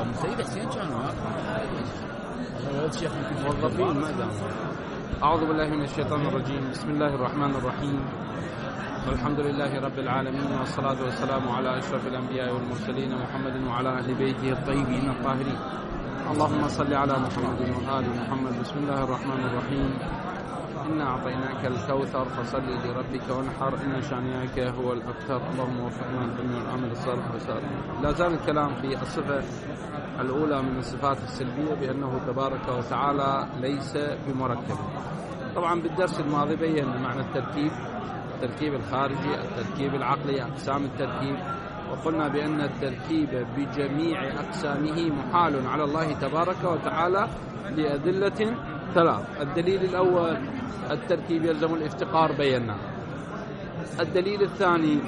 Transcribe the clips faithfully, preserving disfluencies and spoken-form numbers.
سيد حسين كانوا موظفين ما دام. أعوذ بالله من الشيطان الرجيم. بسم الله الرحمن الرحيم. والحمد لله رب العالمين، والصلاة والسلام على أشرف الأنبياء والمرسلين محمد وعلى أهل بيته الطيبين الطاهرين. اللهم صل على محمد وآل محمد. بسم الله الرحمن الرحيم. إنا أعطيناك الكوثر فصل لربك وانحر إن شانئك هو الأبتر. اللهم وفقنا للعلم والعمل الصالح والسلام. لا زال الكلام في الصفة الأولى من الصفات السلبية بأنه تبارك وتعالى ليس بمركب. طبعا بالدرس الماضي بينا معنى التركيب، التركيب الخارجي، التركيب العقلي، أقسام التركيب، وقلنا بأن التركيب بجميع أقسامه محال على الله تبارك وتعالى لأدلة ثلاث. الدليل الأول التركيب يلزم الافتقار بينا. الدليل الثاني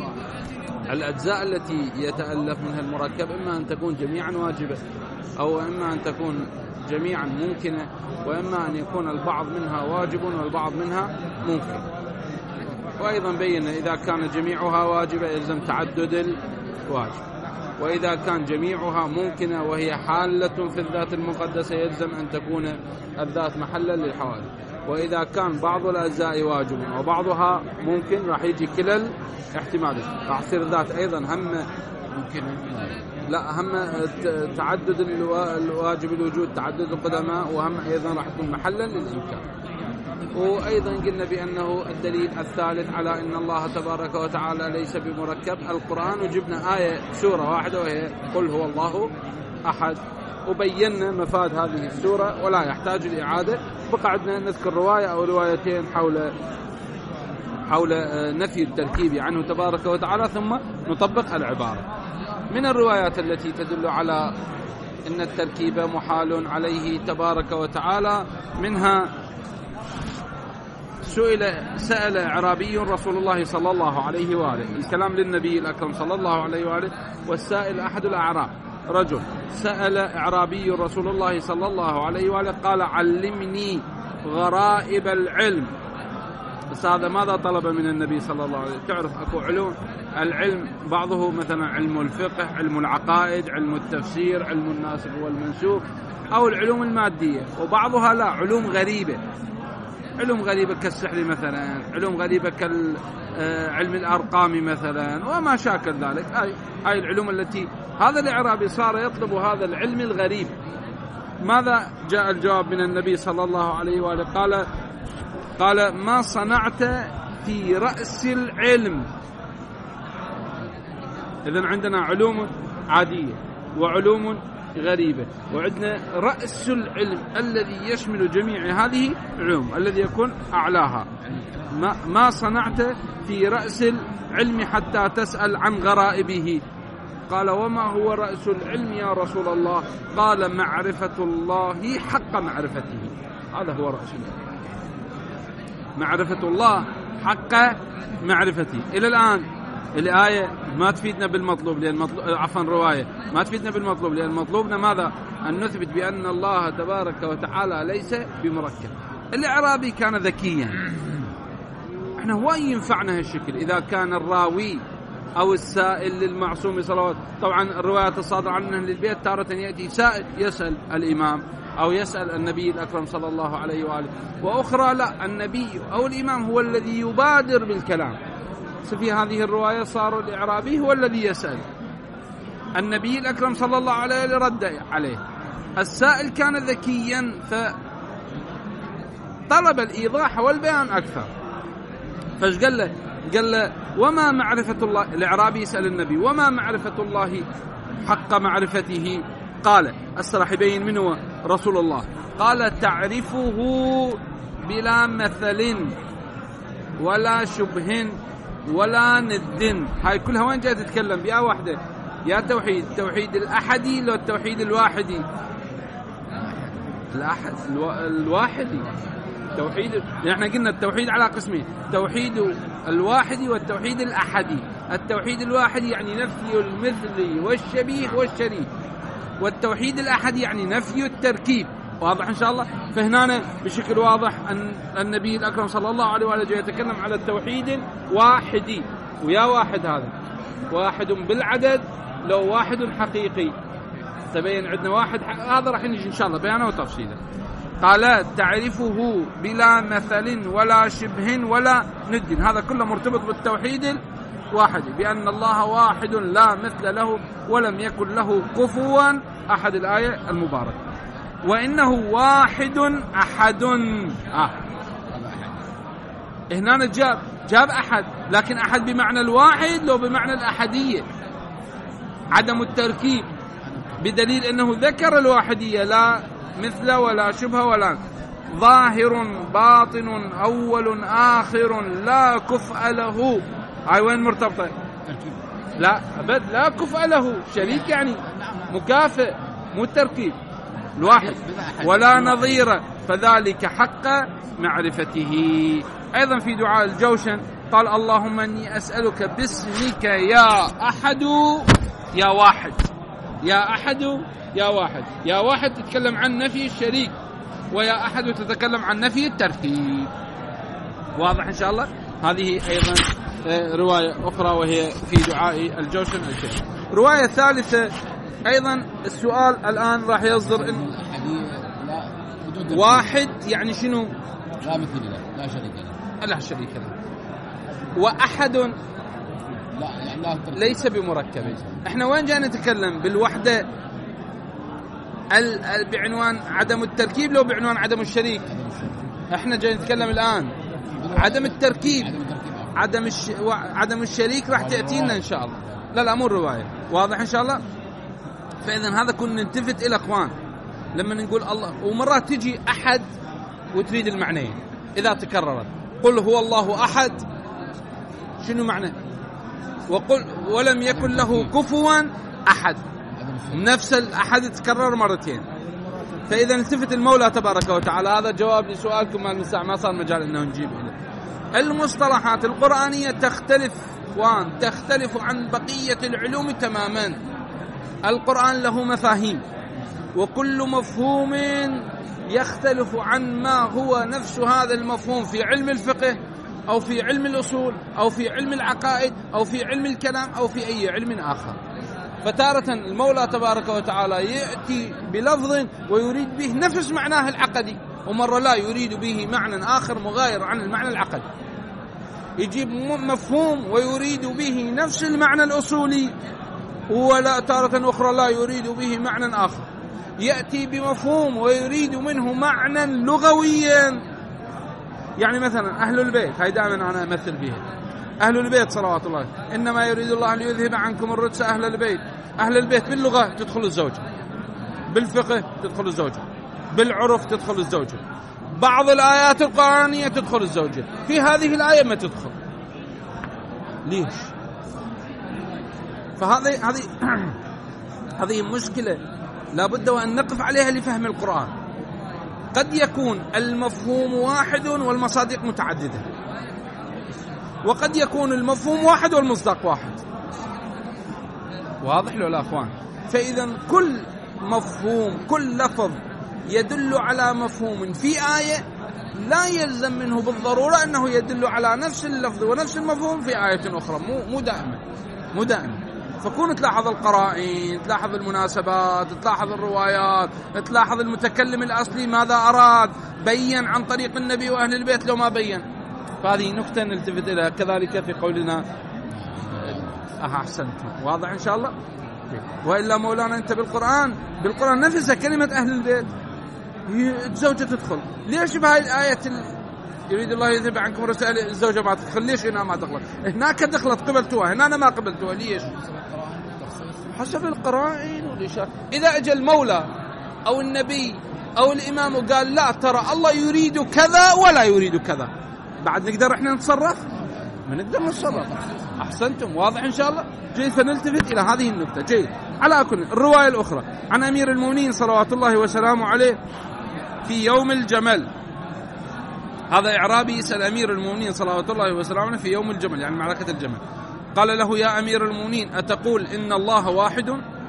الأجزاء التي يتألف منها المركب إما أن تكون جميعا واجبة أو إما أن تكون جميعا ممكنة، وإما أن يكون البعض منها واجب والبعض منها ممكن. وأيضا بينا إذا كان جميعها واجبة يلزم تعدد الواجب، وإذا كان جميعها ممكنة وهي حالة في الذات المقدسة يلزم أن تكون الذات محلا للحوادث. وإذا كان بعض الأجزاء واجب وبعضها ممكن راح يجي كلا الاحتمالات، راح تصير الذات أيضا هم ممكن لا هم تعدد الواجب الوجود، تعدد القدماء، وهم أيضا راح تكون محلا للإمكان. وأيضا قلنا بأنه الدليل الثالث على أن الله تبارك وتعالى ليس بمركب القرآن، وجبنا آية سورة واحدة وهي قل هو الله أحد، وبينا مفاد هذه السورة ولا يحتاج لإعادة. بقعدنا نذكر رواية أو روايتين حول حول نفي التركيب عنه تبارك وتعالى، ثم نطبق العبارة. من الروايات التي تدل على أن التركيب محال عليه تبارك وتعالى منها سئل سأل أعرابي رسول الله صلى الله عليه وآله، الكلام للنبي الأكرم صلى الله عليه وآله، والسائل أحد الأعراب رجل. سأل أعرابي رسول الله صلى الله عليه وآله قال علمني غرائب العلم. بس هذا ماذا طلب من النبي صلى الله عليه وسلم؟ تعرف أكو علوم العلم بعضه مثلا علم الفقه، علم العقائد، علم التفسير، علم الناسخ والمنسوخ، أو العلوم المادية، وبعضها لا علوم غريبة، علوم غريبة كالسحر مثلا، علوم غريبة كالعلم الأرقام مثلا، وما شاكل ذلك. هاي هاي العلوم التي هذا الإعرابي صار يطلب هذا العلم الغريب. ماذا جاء الجواب من النبي صلى الله عليه وآله؟ قال قال ما صنعت في رأس العلم. إذن عندنا علوم عادية وعلوم غريبة، وعندنا رأس العلم الذي يشمل جميع هذه العلوم الذي يكون أعلاها. ما, ما صنعت في رأس العلم حتى تسأل عن غرائبه. قال وما هو رأس العلم يا رسول الله؟ قال معرفة الله حق معرفته. هذا هو رأس العلم، معرفة الله حق معرفته. إلى الآن الآية ما تفيدنا بالمطلوب، لأن مطلوب عفوا رواية ما تفيدنا بالمطلوب، لأن مطلوبنا ماذا؟ أن نثبت بأن الله تبارك وتعالى ليس بمركب. الإعرابي كان ذكيا، احنا هو ينفعنا هالشكل إذا كان الراوي أو السائل للمعصوم صلوات. طبعا الروايات الصادرة عنه للبيت تارة يأتي سائل يسأل الإمام أو يسأل النبي الأكرم صلى الله عليه وآله، وأخرى لا، النبي أو الإمام هو الذي يبادر بالكلام. في هذه الرواية صار الإعرابي هو الذي يسأل، النبي الأكرم صلى الله عليه وآله رد عليه. السائل كان ذكيا فطلب الإيضاح والبيان أكثر، فاش قال له؟ قال له وما معرفة الله؟ الإعرابي يسأل النبي وما معرفة الله حق معرفته؟ قال الصراح يبين من هو رسول الله. قال تعرفه بلا مثل ولا شبه ولا ند. هاي كلها وين جاي تتكلم بيا واحدة؟ يا توحيد توحيد الأحدي لو التوحيد الواحدي؟ الأحد الو... الواحدي توحيد. احنا قلنا التوحيد على قسمين، توحيد الواحدي والتوحيد الأحدي. التوحيد الواحد يعني نفي المثل والشبيه والشريك، والتوحيد الأحد يعني نفي التركيب. واضح إن شاء الله؟ فهنا بشكل واضح أن النبي الأكرم صلى الله عليه وآله يتكلم على التوحيد واحدي. ويا واحد هذا واحد بالعدد لو واحد حقيقي، تبين عندنا واحد، هذا راح نجي إن شاء الله بيانه وتفصيله. قال تعرفه بلا مثل ولا شبه ولا ند، هذا كله مرتبط بالتوحيد الواحد، بأن الله واحد لا مثل له ولم يكن له كفوا أحد، الآية المباركة. وإنه واحد أحد، آه. هنا جاب جاب أحد، لكن أحد بمعنى الواحد لو بمعنى الأحدية، عدم التركيب، بدليل أنه ذكر الواحدية لا مثل ولا شبه ولا ظاهر باطن أول آخر لا كفء له. هاي وين مرتبطة؟ لا أبد، لا كفء له، شريك يعني مكافئ، مو التركيب الواحد، ولا نظير، فذلك حق معرفته. أيضا في دعاء الجوشن قال اللهم إني أسألك باسمك يا أحد يا واحد، يا أحد يا واحد. يا واحد تتكلم عن نفي الشريك، ويا أحد تتكلم عن نفي التركيب. واضح إن شاء الله؟ هذه أيضا رواية أخرى وهي في دعاء الجوشن الشريف. رواية ثالثة أيضا، السؤال الآن راح يصدر إن واحد يعني شنو؟ لا مثل له، لا شريك له، لا شريك له. وأحد لا يعني لا ليس بمركب. احنا وين جاي نتكلم؟ بالوحدة بعنوان عدم التركيب لو بعنوان عدم الشريك؟ احنا جاي نتكلم الآن عدم التركيب، عدم الش... عدم الشريك راح تأتينا إن شاء الله. لا لا مو الرواية، واضح إن شاء الله. فإذا هذا كنا نلتفت إلى أخوان لما نقول الله، ومرات تجي أحد وتريد المعنيين إذا تكررت. قل هو الله أحد، شنو معنى؟ وقل ولم يكن له كفوا أحد، نفس الأحد تكرر مرتين. فإذا التفت المولى تبارك وتعالى. هذا جواب لسؤالكم مال الساعة، ما صار مجال أنه نجيب إليه. المصطلحات القرآنية تختلف وان تختلف عن بقية العلوم تماما. القرآن له مفاهيم، وكل مفهوم يختلف عن ما هو نفس هذا المفهوم في علم الفقه أو في علم الأصول أو في علم العقائد أو في علم الكلام أو في أي علم آخر. فتارة المولى تبارك وتعالى يأتي بلفظ ويريد به نفس معناه العقدي، ومرة لا يريد به معنى آخر مغاير عن المعنى العقدي. يجيب مفهوم ويريد به نفس المعنى الأصولي، ولا تارة أخرى لا يريد به معنى آخر. يأتي بمفهوم ويريد منه معنى لغويا. يعني مثلا أهل البيت، هاي دائما أنا أمثل بها، أهل البيت صلوات الله، إنما يريد الله ليذهب عنكم الرجس أهل البيت. أهل البيت باللغة تدخل الزوجة، بالفقه تدخل الزوجة، بالعرف تدخل الزوجة، بعض الآيات القرآنية تدخل الزوجة، في هذه الآية ما تدخل. ليش؟ فهذه هذه هذه مشكلة لابد وأن نقف عليها لفهم القرآن. قد يكون المفهوم واحد والمصادق متعددة، وقد يكون المفهوم واحد والمصداق واحد. واضح له لا أخوان؟ فإذا كل مفهوم، كل لفظ يدل على مفهوم في آية لا يلزم منه بالضرورة أنه يدل على نفس اللفظ ونفس المفهوم في آية أخرى، مو مو دائما مو دائما. فكون تلاحظ القرائن، تلاحظ المناسبات، تلاحظ الروايات، تلاحظ المتكلم الأصلي ماذا أراد، بين عن طريق النبي وأهل البيت لو ما بين. فهذه نكتة نلتفت إليها. كذلك في قولنا أحسنتم. واضح إن شاء الله؟ وإلا مولانا أنت بالقرآن بالقرآن نفسه كلمة أهل البيت الزوجة تدخل. ليش بهاي الآية يريد الله يذهب عنكم رسائل الزوجة ما تدخل؟ ليش هنا ما دخلت؟ هناك دخلت قبلتوها، هنا أنا ما قبلتوها. ليش؟ حسب القرائن والإشارة. إذا أجى المولى أو النبي أو الإمام وقال لا ترى الله يريد كذا ولا يريد كذا، بعد نقدر إحنا نتصرف؟ ما نقدر نتصرف. أحسنتم. واضح إن شاء الله؟ جيد. فنلتفت إلى هذه النقطة. جيد. على كل الرواية الأخرى عن أمير المؤمنين صلوات الله وسلامه عليه في يوم الجمل. هذا إعرابي يسأل أمير المؤمنين صلوات الله وسلامه عليه في يوم الجمل، يعني معركة الجمل. قال له يا أمير المؤمنين أتقول إن الله واحد؟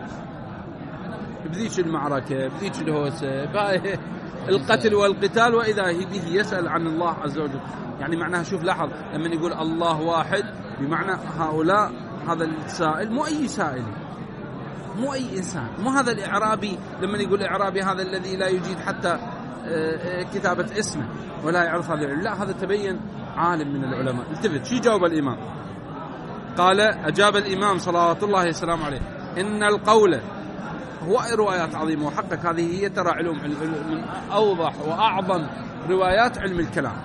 بذيش المعركة، بذيش الهوسة، القتل والقتال، وإذا به يسأل عن الله عز وجل. يعني معناها شوف لاحظ لما يقول الله واحد بمعنى هؤلاء، هذا السائل مو أي سائل، مو أي إنسان، مو هذا الإعرابي لما يقول الإعرابي هذا الذي لا يجيد حتى كتابة اسمه ولا يعرف هذا العلم، لا هذا تبين عالم من العلماء. التفت شي جاوب الإمام، قال أجاب الإمام صلوات الله وسلامه عليه إن القول هو روايات عظيمة، وحقك هذه هي ترى علوم من أوضح وأعظم روايات علم الكلام،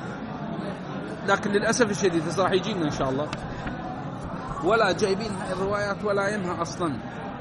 لكن للأسف الشديد راح يجينا إن شاء الله ولا جايبين هاي الروايات ولا ينها أصلا،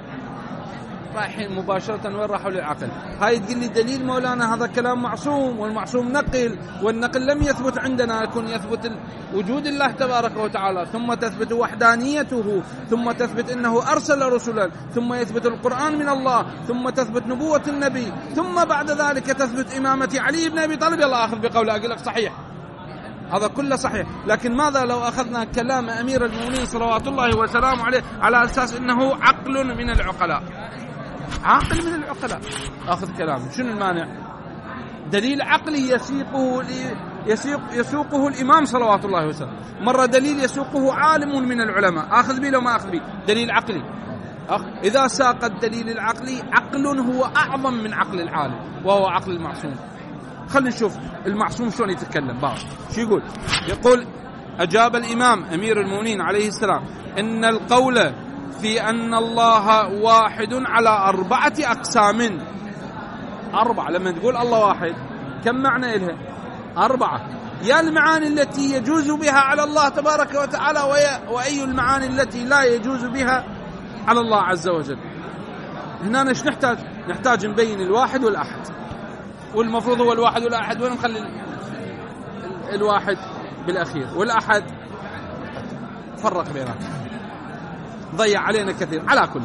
رايحين مباشرة وين راحوا للعقل. هاي تقول لي دليل مولانا هذا كلام معصوم، والمعصوم نقل، والنقل لم يثبت عندنا، يكون يثبت وجود الله تبارك وتعالى، ثم تثبت وحدانيته، ثم تثبت أنه أرسل رسلا، ثم يثبت القرآن من الله، ثم تثبت نبوة النبي، ثم بعد ذلك تثبت إمامة علي بن أبي طالب. يلا أخذ بقوله، أقول لك صحيح، هذا كله صحيح، لكن ماذا لو أخذنا كلام أمير المؤمنين صلوات الله وسلامه عليه على أساس أنه عقل من العقلاء، عاقل من العقلاء، أخذ كلامه، شنو المانع؟ دليل عقلي يسيقه يسيق يسوقه الإمام صلوات الله وسلامه، مرة دليل يسوقه عالم من العلماء، أخذ به لو ما أخذ به، دليل عقلي. إذا ساق الدليل العقلي، عقل هو أعظم من عقل العالم وهو عقل المعصوم. خلينا نشوف المعصوم شلون يتكلم بعض. شو يقول؟ يقول أجاب الإمام أمير المؤمنين عليه السلام إن القول في أن الله واحد على أربعة أقسام. أربعة، لما تقول الله واحد كم معنى إلها؟ أربعة. يا المعاني التي يجوز بها على الله تبارك وتعالى، وأي المعاني التي لا يجوز بها على الله عز وجل. هنا نش نحتاج نحتاج نبين الواحد والأحد، والمفروض هو الواحد والأحد، وين نخلي الواحد بالأخير والأحد فرق بينهم، ضيع علينا كثير. على كل،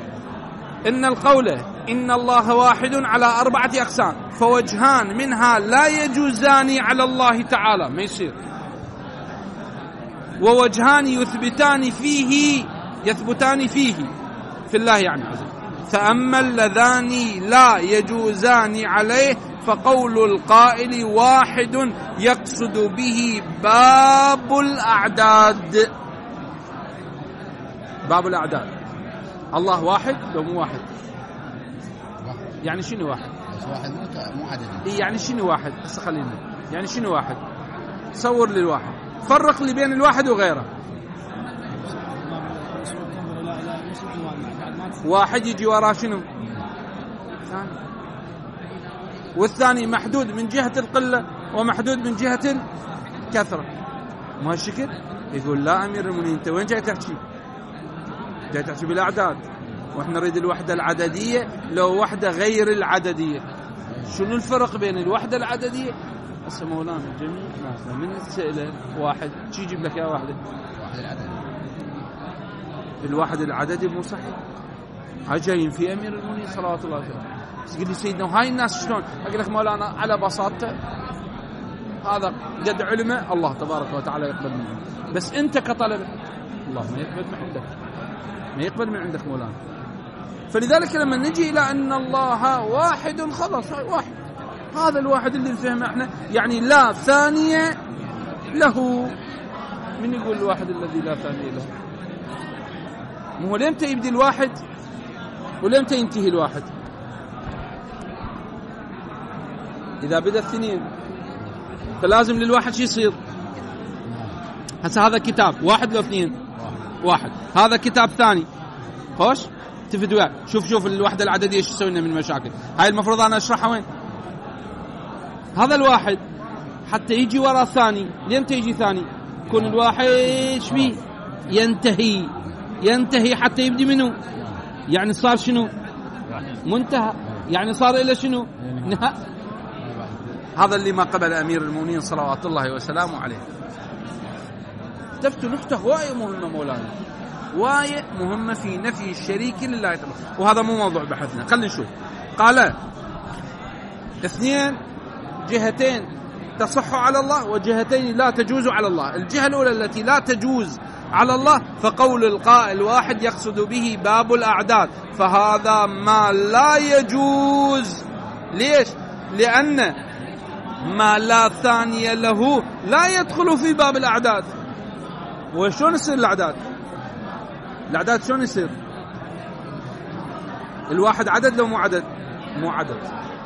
إن القول إن الله واحد على أربعة أقسام، فوجهان منها لا يجوزان على الله تعالى، ما يصير، ووجهان يثبتان فيه يثبتان فيه في الله يعني عز وجل. فأما اللذان لا يجوزان عليه فقول القائل واحد يقصد به باب الأعداد. باب الأعداد، الله واحد لو مو واحد؟ يعني شنو واحد؟ واحد مو عدد. إيه يعني شنو واحد؟ بس خلينا يعني شنو واحد؟ صور لي الواحد، فرق لي بين الواحد وغيره. واحد يجي وراه شنو؟ ثاني، والثاني محدود من جهة القلة ومحدود من جهة الكثرة، مو هالشكل؟ يقول لا أمير المؤمنين أنت وين جاي تحكي؟ جاي تحكي بالأعداد، وإحنا نريد الوحدة العددية لو وحدة غير العددية. شنو الفرق بين الوحدة العددية؟ هسه مولانا جميع ناسنا من تسأله واحد شي يجيب لك يا واحدة؟ واحد العدد. الواحد العددي مو صحيح. هاي جايين في أمير المؤمنين صلوات الله عليه وسلم، تقول لي سيدنا وهاي الناس شلون؟ أقول لك مولانا على بساطته هذا قد علمه الله تبارك وتعالى يقبل منه، بس أنت كطلبة الله ما يقبل من عندك، ما يقبل من عندك مولانا. فلذلك لما نجي إلى أن الله واحد خلاص واحد، هذا الواحد اللي نفهمه احنا، يعني لا ثانية له. من يقول الواحد الذي لا ثانية له؟ مو هو لمتى يبدي الواحد ولمتى ينتهي الواحد؟ إذا بدأ الاثنين فلازم للواحد شي يصير. هسه هذا كتاب واحد لو اثنين؟ واحد. هذا كتاب ثاني، خوش تفد وياك، شوف شوف الوحدة العددية شو تسوي لنا من مشاكل. هاي المفروض أنا أشرحها وين؟ هذا الواحد حتى يجي وراء الثاني، لمتى يجي ثاني؟ يكون الواحد شبيه ينتهي ينتهي حتى يبدي منه، يعني صار شنو؟ منتهى، يعني صار إلى شنو؟ نهاية. هذا اللي ما قبل أمير المؤمنين صلوات الله وسلامه عليه. تفتوا نقطة هواية مهمة مولانا، هواية مهمة في نفي الشريك لله تعالى، وهذا مو موضوع بحثنا. خلينا نشوف. قال اثنين جهتين تصح على الله وجهتين لا تجوز على الله. الجهة الأولى التي لا تجوز على الله فقول القائل واحد يقصد به باب الأعداد، فهذا ما لا يجوز. ليش؟ لأن ما لا ثانية له لا يدخل في باب الأعداد. وشون يصير الأعداد؟ الأعداد شون يصير؟ الواحد عدد لو مو عدد؟ مو عدد.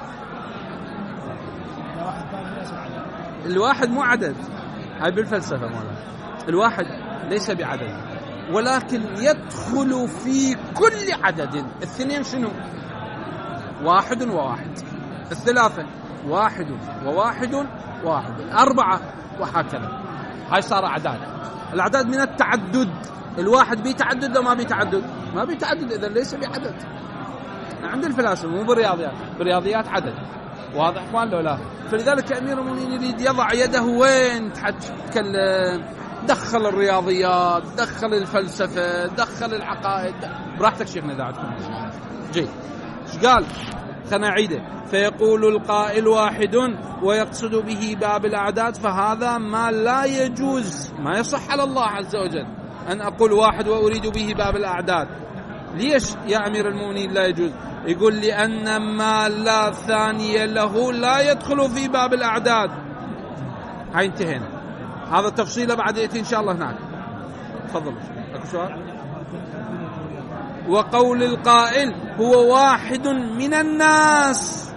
الواحد مو عدد، هاي بالفلسفة مولانا. الواحد ليس بعدد، ولكن يدخل في كل عدد. الاثنين شنو؟ واحد وواحد. الثلاثة واحد وواحد واحد. الأربعة وهكذا. هاي صار أعداد. الأعداد من التعدد. الواحد بيتعدد لو ما بيتعدد؟ ما بيتعدد، إذا ليس بعدد. عند الفلاسفة مو بالرياضيات، بالرياضيات عدد. واضح اخوان لو لا؟ فلذلك امير المؤمنين يريد يضع يده وين تتكلم، دخل الرياضيات، دخل الفلسفه، دخل العقائد. براحتك شيخنا اذا عندكم جيد. ايش قال؟ خلنا نعيده. فيقول القائل واحد ويقصد به باب الاعداد، فهذا ما لا يجوز، ما يصح على الله عز وجل ان اقول واحد واريد به باب الاعداد. ليش يا امير المؤمنين لا يجوز؟ يقول لأن ما لا ثانية له لا يدخل في باب الأعداد. هاي انتهينا. هذا تفصيله بعد يأتي إن شاء الله هناك. تفضل. أكو سؤال؟ وقول القائل هو واحد من الناس،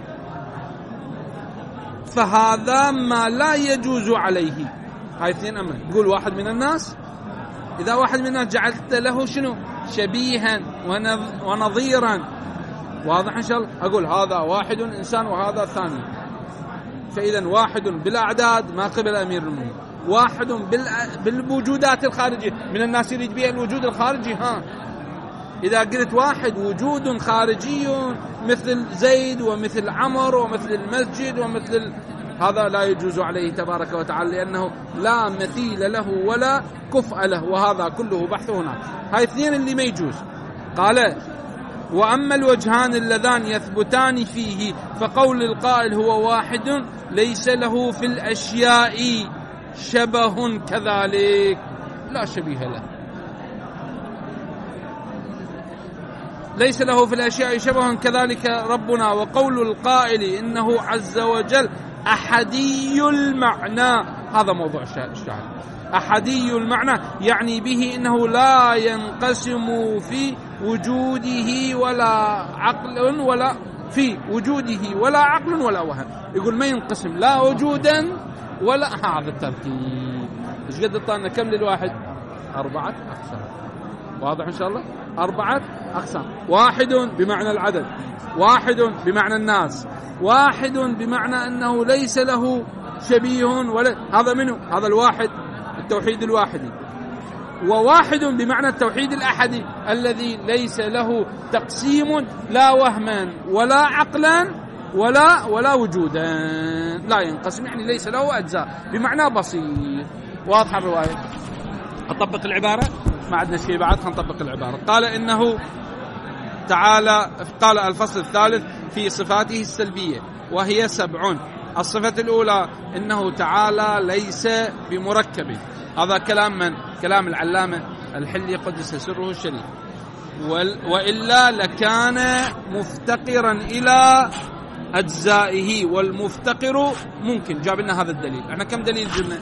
فهذا ما لا يجوز عليه. هاي اثنين أمر. يقول واحد من الناس، إذا واحد من الناس جعلت له شنو؟ شبيها ونظيرا. واضح إن شاء الله؟ أقول هذا واحد إنسان وهذا ثاني. فإذا واحد بالأعداد ما قبل أمير المؤمنين. واحد بالوجودات الخارجية. من الناس يريد بها الوجود الخارجي. ها إذا قلت واحد وجود خارجي مثل زيد ومثل عمر ومثل المسجد ومثل ال... هذا لا يجوز عليه تبارك وتعالى، لأنه لا مثيل له ولا كفء له، وهذا كله بحث هناك. هاي اثنين اللي ما يجوز. قال وأما الوجهان اللذان يثبتان فيه، فقول القائل هو واحد ليس له في الأشياء شبه كذلك، لا شبيه له. ليس له في الأشياء شبه كذلك ربنا. وقول القائل إنه عز وجل أحدي المعنى، هذا موضوع الشاهد. أحدي المعنى يعني به إنه لا ينقسم في وجوده ولا عقل ولا في وجوده ولا عقل ولا وهم. يقول ما ينقسم لا وجودا ولا. هذا الترتيب. ايش قد طلعنا كم للواحد؟ أربعة أقسام. واضح إن شاء الله؟ أربعة أقسام. واحد بمعنى العدد، واحد بمعنى الناس، واحد بمعنى أنه ليس له شبيه ولا. هذا منه؟ هذا الواحد، التوحيد الواحدي. وواحد بمعنى التوحيد الأحدي الذي ليس له تقسيم لا وهما ولا عقلا ولا ولا وجودا، لا ينقسم، يعني ليس له أجزاء، بمعنى بسيط. واضحة الرواية؟ أطبق العبارة؟ ما عندنا شيء بعد، هنطبق العبارة. قال إنه تعالى، قال الفصل الثالث في صفاته السلبية وهي سبع. الصفة الأولى إنه تعالى ليس بمركب. هذا كلام من؟ كلام العلامة الحلي قدس سره الشريف. وإلا لكان مفتقرا إلى أجزائه، والمفتقر ممكن. جاب لنا هذا الدليل. احنا كم دليل جبنا؟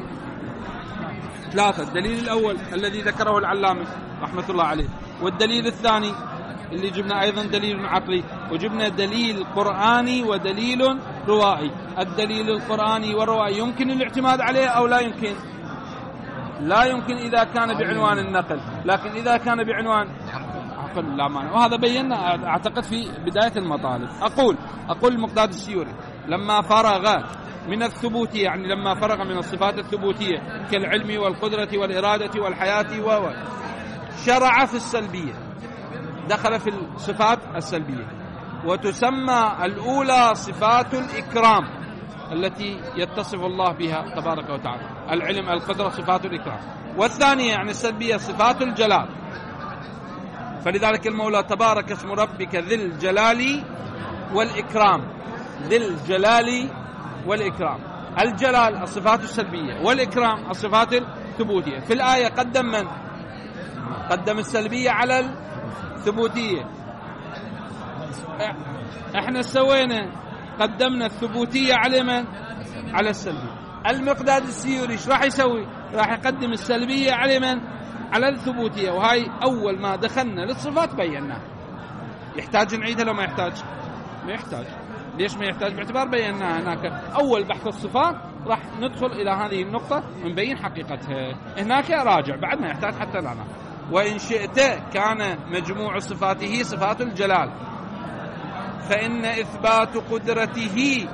ثلاثة. الدليل الأول الذي ذكره العلامة رحمة الله عليه، والدليل الثاني اللي جبنا أيضا دليل عقلي، وجبنا دليل قرآني ودليل روائي. الدليل القرآني والروائي يمكن الاعتماد عليه أو لا يمكن؟ لا يمكن إذا كان بعنوان النقل، لكن إذا كان بعنوان عقل لا معنى. وهذا بينا أعتقد في بداية المطالب. أقول أقول المقداد السيوري لما فرغ من الثبوتية، يعني لما فرغ من الصفات الثبوتية كالعلم والقدرة والإرادة والحياة و شرع في السلبية، دخل في الصفات السلبية. وتسمى الأولى صفات الإكرام التي يتصف الله بها تبارك وتعالى، العلم القدرة صفات الإكرام. والثانية يعني السلبية صفات الجلال. فلذلك المولى تبارك اسم ربك ذي الجلال والإكرام، ذي الجلال والإكرام. الجلال الصفات السلبية، والإكرام الصفات الثبوتية. في الآية قدم من؟ قدم السلبية على الثبوتية. احنا سوينا قدمنا الثبوتية على من؟ على السلبية. المقداد السيوري ايش راح يسوي؟ راح يقدم السلبية على من؟ على الثبوتية. وهاي أول ما دخلنا للصفات بيناها. يحتاج نعيدها لو ما يحتاج؟ ما يحتاج. ليش ما يحتاج؟ باعتبار بيناها هناك أول بحث الصفات راح ندخل إلى هذه النقطة ونبين حقيقتها. هناك راجع بعد ما يحتاج حتى لنا. وإن شئت كان مجموع صفاته صفات الجلال، فإن إثبات قدرته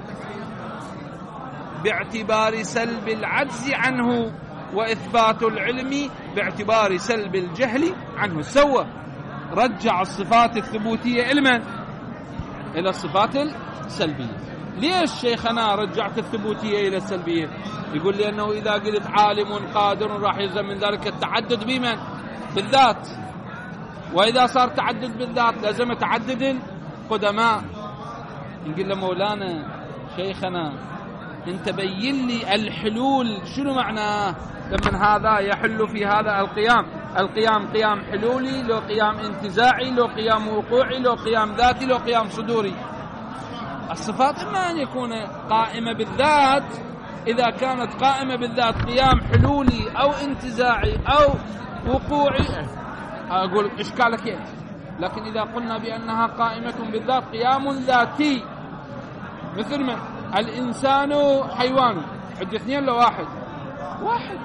باعتبار سلب العجز عنه، وإثبات العلم باعتبار سلب الجهل عنه. سوى رجع الصفات الثبوتية إلى إلى الصفات السلبية. ليش شيخنا رجعت الثبوتية إلى السلبية؟ يقول لي أنه إذا قلت عالم قادر راح يلزم من ذلك التعدد بمن؟ بالذات، وإذا صار تعدد بالذات لازم تعدد قدماء. يقول له مولانا شيخنا انت بين لي الحلول شنو معناه؟ لمن هذا يحل في هذا القيام، القيام قيام حلولي، لو قيام انتزاعي، لو قيام وقوعي، لو قيام ذاتي، لو قيام صدوري. الصفات إما أن يكون قائمة بالذات، إذا كانت قائمة بالذات قيام حلولي أو انتزاعي أو وقوعي أقول إشكالك إيه. لكن إذا قلنا بأنها قائمة بالذات قيام ذاتي، مثل من الإنسان حيوان، عد اثنين لو واحد واحد،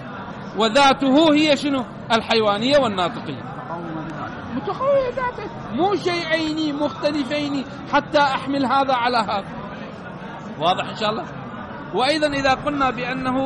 وذاته هي شنو؟ الحيوانية والناطقية، متقوية ذاته، مو شيئين مختلفين حتى أحمل هذا على هذا. واضح إن شاء الله. وأيضا إذا قلنا بأنه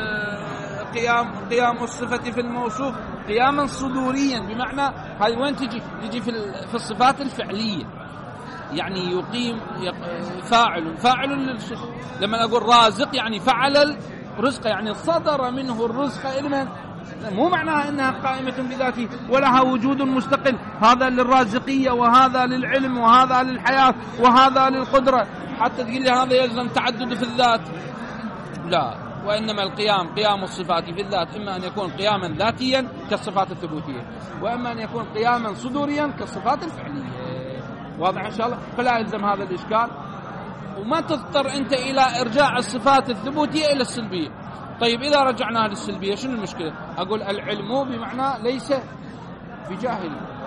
قيام قيام الصفة في الموصوف قياما صدوريا، بمعنى هاي وين تجي؟ تجي في في الصفات الفعلية، يعني يقيم فاعل فاعل للصفة. لما أقول رازق يعني فعل الرزق، يعني صدر منه الرزق إلما، مو معناها أنها قائمة بذاته ولها وجود مستقل، هذا للرازقية وهذا للعلم وهذا للحياة وهذا للقدرة، حتى تقول لي هذا يلزم تعدد في الذات. لا، وإنما القيام قيام الصفات في الذات إما أن يكون قياما ذاتيا كالصفات الثبوتية، وإما أن يكون قياما صدوريا كالصفات الفعلية. واضح إن شاء الله. فلا يلزم هذا الإشكال، وما تضطر أنت إلى إرجاع الصفات الثبوتية إلى السلبية. طيب إذا رجعناها للسلبية شنو المشكلة؟ أقول العلم بمعنى ليس بجاهل،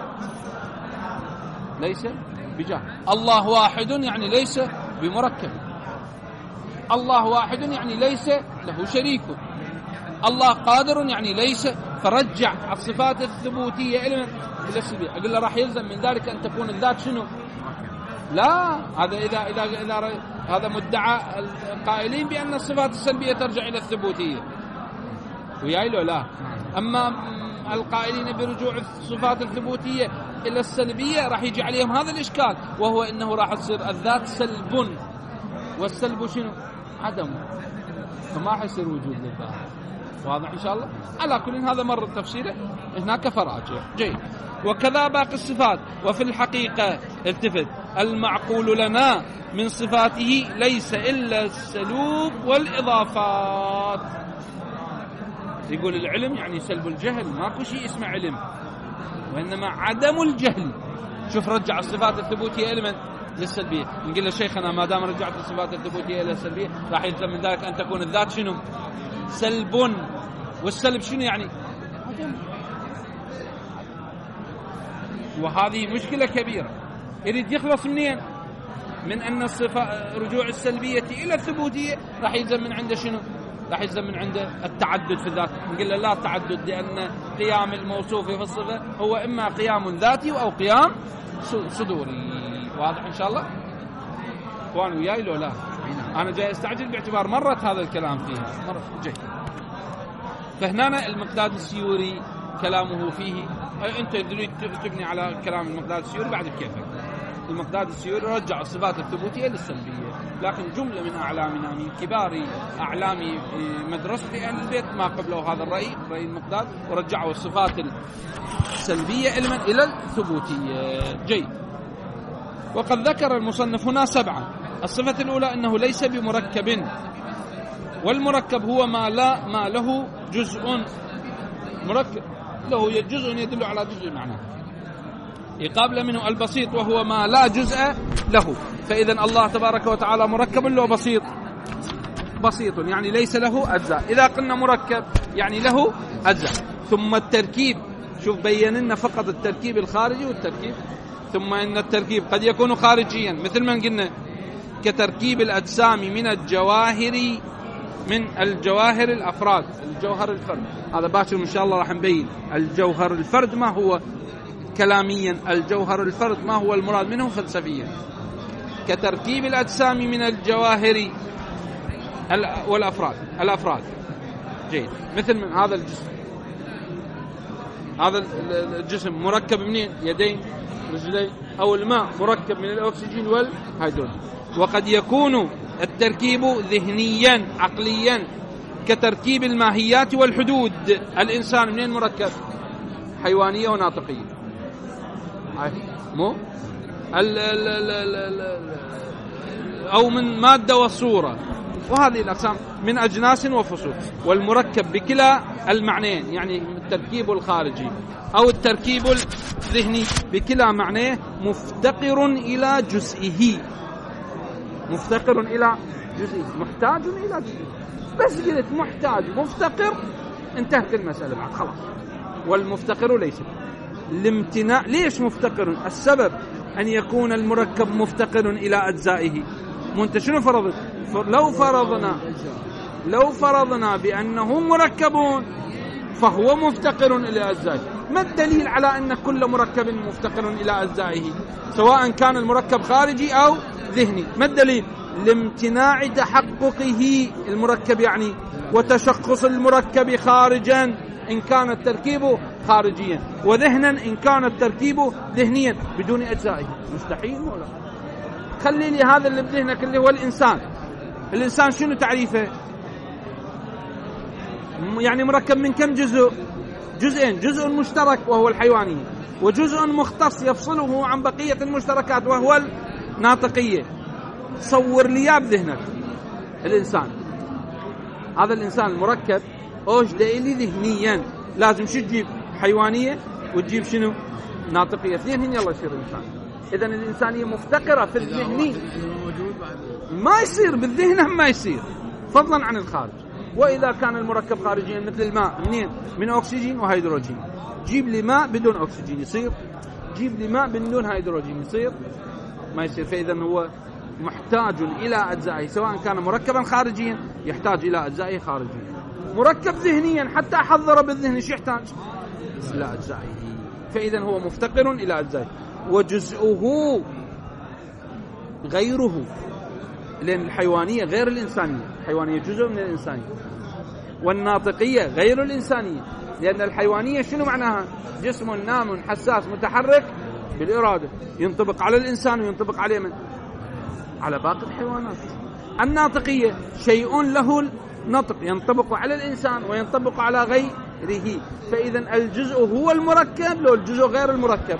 ليس بجاهل. الله واحد يعني ليس بمركب، الله واحد يعني ليس له شريك، الله قادر يعني ليس. فرجع الصفات الثبوتية إلى السلبية. أقول له راح يلزم من ذلك أن تكون الذات شنو؟ لا، هذا إذا إذا إذا هذا مدعى القائلين بأن الصفات السلبية ترجع إلى الثبوتية، وياي له لا. أما القائلين برجوع الصفات الثبوتية إلى السلبية راح يجي عليهم هذا الإشكال، وهو أنه راح تصير الذات سلب، والسلب شنو؟ عدم، فما حيصير وجود للذات. واضح إن شاء الله. على كل هذا مر تفسيره هناك فراجع. جيد. وكذا باقي الصفات. وفي الحقيقة التفت المعقول لنا من صفاته ليس إلا السلوب والإضافات. يقول العلم يعني سلب الجهل، ماكو شيء اسمه علم، وإنما عدم الجهل. شوف رجع الصفات الثبوتية إلى من؟ للسلبية. نقول له شيخنا ما دام رجعت الصفات الثبوتية إلى السلبية راح يلزم من ذلك أن تكون الذات شنو؟ سلب. والسلب شنو يعني؟ عدم. وهذه مشكلة كبيرة. يريد يخلص منين؟ من أن الصفة رجوع السلبية إلى الثبوتية راح يلزم من عنده شنو؟ راح يلزم من عنده التعدد في الذات. نقول له لا تعدد، لأن قيام الموصوف في الصفة هو إما قيام ذاتي أو قيام صدوري. واضح إن شاء الله؟ اخوان وياي لو لا؟ أنا جاي أستعجل باعتبار مرت هذا الكلام فيها مرة جاي. فهنا المقداد السيوري كلامه فيه، أنت تريد تبني على كلام المقداد السيوري بعد كيفك. المقداد السيوري رجع الصفات الثبوتية للسلبية، لكن جملة من أعلامنا من كبار أعلام مدرسة أهل البيت ما قبلوا هذا الرأي، رأي المقداد، ورجعوا الصفات السلبية إلى الثبوتية. جيد. وقد ذكر المصنف هنا سبعة. الصفة الأولى أنه ليس بمركب، والمركب هو ما لا ما له جزء. مركب له جزء يدل على جزء معناه. يقابل منه البسيط وهو ما لا جزء له. فإذا الله تبارك وتعالى مركب له بسيط، بسيط يعني ليس له أجزاء. إذا قلنا مركب يعني له أجزاء. ثم التركيب، شوف بين لنا فقط التركيب الخارجي والتركيب ثم إن التركيب قد يكون خارجيا مثل ما قلنا كتركيب الأجسام من الجواهر من الجواهر الأفراد. الجوهر الفرد هذا باكر إن شاء الله راح نبين الجوهر الفرد ما هو كلاميا، الجوهر الفرد ما هو المراد منه فلسفيا. كتركيب الأجسام من الجواهر والأفراد الأفراد جيد. مثل من هذا الجسم، هذا الجسم مركب من يدين رجلين، أو الماء مركب من الأكسجين والهيدروجين. وقد يكون التركيب ذهنيا عقليا كتركيب الماهيات والحدود. الإنسان منين مركب؟ حيوانية وناطقية، مو ال ال ال ال ال أو من مادة وصورة، وهذه الأقسام من أجناس وفصول. والمركب بكلا المعنيين، يعني التركيب الخارجي أو التركيب الذهني بكلا معنيه مفتقر إلى جزئه، مفتقر إلى جزئه، محتاج إلى جزئه. بس قلت محتاج مفتقر انتهت المسألة بعد خلاص. والمفتقر ليس الامتناع. ليش مفتقر؟ السبب أن يكون المركب مفتقر إلى أجزائه. وانت شنو فرضت؟ لو فرضنا لو فرضنا بأنه مركبون فهو مفتقر إلى أجزائه. ما الدليل على أن كل مركب مفتقر إلى أجزائه سواء كان المركب خارجي أو ذهني؟ ما الدليل؟ لامتناع تحققه المركب يعني وتشخص المركب خارجا إن كان التركيب خارجيا، وذهنا إن كان التركيب ذهنيا بدون أجزائه. مستحيل ولا. خلي لي هذا اللي بذهنك اللي هو الإنسان. الإنسان شنو تعريفه؟ يعني مركب من كم جزء؟ جزئين، جزء مشترك وهو الحيوانية، وجزء مختص يفصله عن بقية المشتركات وهو الناطقية. صور لي بذهنك الإنسان، هذا الإنسان المركب أوش دليلي ذهنيا لازم شو تجيب؟ حيوانية وتجيب شنو؟ ناطقية، اثنين هن يلا يصير الإنسان. إذن الإنسانية مفتقرة في الذهني، ما يصير بالذهن ما يصير فضلا عن الخارج. وإذا كان المركب خارجيا مثل الماء منين؟ من أكسجين وهيدروجين. جيب لي ماء بدون أكسجين يصير، جيب لي ماء بدون هيدروجين يصير، ما يصير. فإذا هو محتاج إلى أجزائه، سواء كان مركبا خارجيا يحتاج إلى أجزائه خارجيا، مركب ذهنيا حتى أحضر بالذهن ايش يحتاج؟ إلى أجزائه. فإذا هو مفتقر إلى أجزائه. وجزءه غيره، لأن الحيوانية غير الإنسانية، الحيوانية جزء من الإنسانية، والناطقية غير الإنسانية. لأن الحيوانية شنو معناها؟ جسم نام حساس متحرك بالإرادة، ينطبق على الإنسان وينطبق عليه من؟ على باقي الحيوانات. الناطقية شيء له نطق ينطبق على الإنسان وينطبق على غيره. فإذا الجزء هو المركب لو الجزء غير المركب،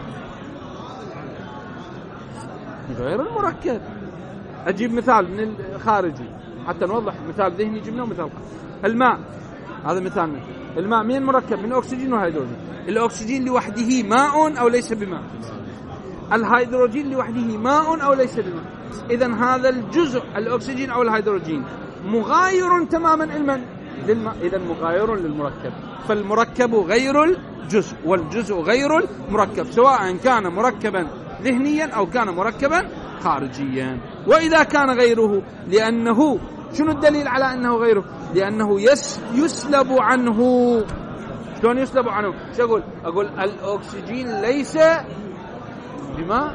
غير المركب. أجيب مثال من الخارجي حتى نوضح مثال ذهني جبنا ومثال خارجي. الماء هذا مثال منه. الماء من مركب من أكسجين وهيدروجين. الأكسجين لوحده ماء أو ليس بماء؟ الهيدروجين لوحده ماء أو ليس بماء؟ إذن هذا الجزء الأكسجين أو الهيدروجين مغاير تماما لمن؟ للماء. إذن مغاير للمركب. فالمركب غير الجزء والجزء غير المركب، سواء كان مركبا ذهنيا أو كان مركبا خارجيا. وإذا كان غيره، لأنه شنو الدليل على أنه غيره؟ لأنه يس يسلب عنه. شلون يسلب عنه؟ شو أقول؟ أقول الأكسجين ليس بماء،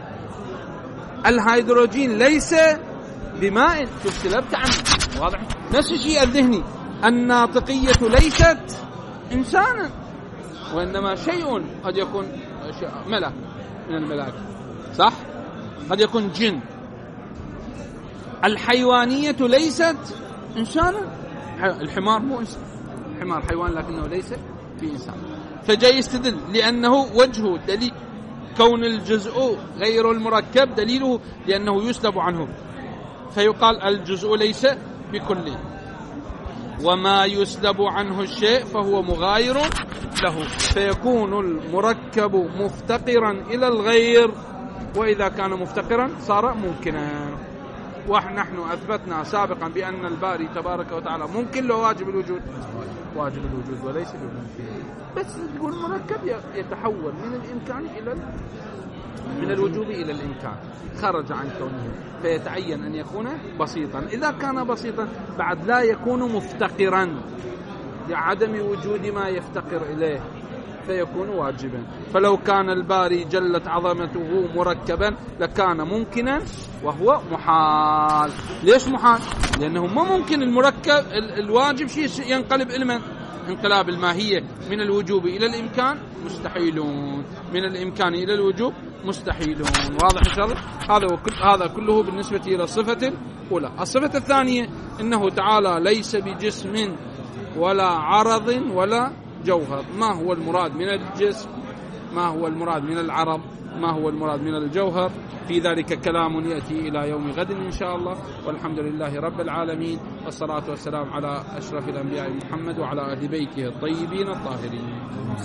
الهيدروجين ليس بماء، شوف سلبت عنه. واضح؟ نفس الشيء الذهني، الناطقية ليست إنسانا وإنما شيء قد يكون ملك من الملائكة، صح؟ قد يكون جن. الحيوانية ليست إنسانا، الحمار مو إنسان، الحمار حيوان لكنه ليس في إنسان. فجاي يستدل لأنه وجهه دليل كون الجزء غير المركب دليله لأنه يسلب عنه، فيقال الجزء ليس بكل. وما يسلب عنه الشيء فهو مغاير له، فيكون المركب مفتقرا إلى الغير، وإذا كان مفتقرا صار ممكنا. ونحن أثبتنا سابقا بأن الباري تبارك وتعالى ممكن له واجب الوجود، واجب الوجود وليس بالممكن. بس تقول مركب يتحول من الإمكان إلى من الوجوب إلى الإمكان، خرج عن كونه، فيتعين أن يكون بسيطا. إذا كان بسيطا بعد لا يكون مفتقرا لعدم وجود ما يفتقر إليه، فيكون واجبا. فلو كان الباري جلت عظمته مركبا لكان ممكنا وهو محال. ليش محال؟ لأنه ما ممكن المركب الواجب شيء ينقلب إلى من؟ انقلاب الماهية من الوجوب إلى الإمكان مستحيلون، من الإمكان إلى الوجوب مستحيلون. واضح إن شاء الله؟ هذا وكل هذا كله بالنسبة إلى الصفة الأولى. الصفة الثانية إنه تعالى ليس بجسم ولا عرض ولا جوهر. ما هو المراد من الجسم؟ ما هو المراد من العرض؟ ما هو المراد من الجوهر؟ في ذلك كلام يأتي إلى يوم غد إن شاء الله. والحمد لله رب العالمين، والصلاة والسلام على أشرف الأنبياء محمد وعلى أهل بيته الطيبين الطاهرين.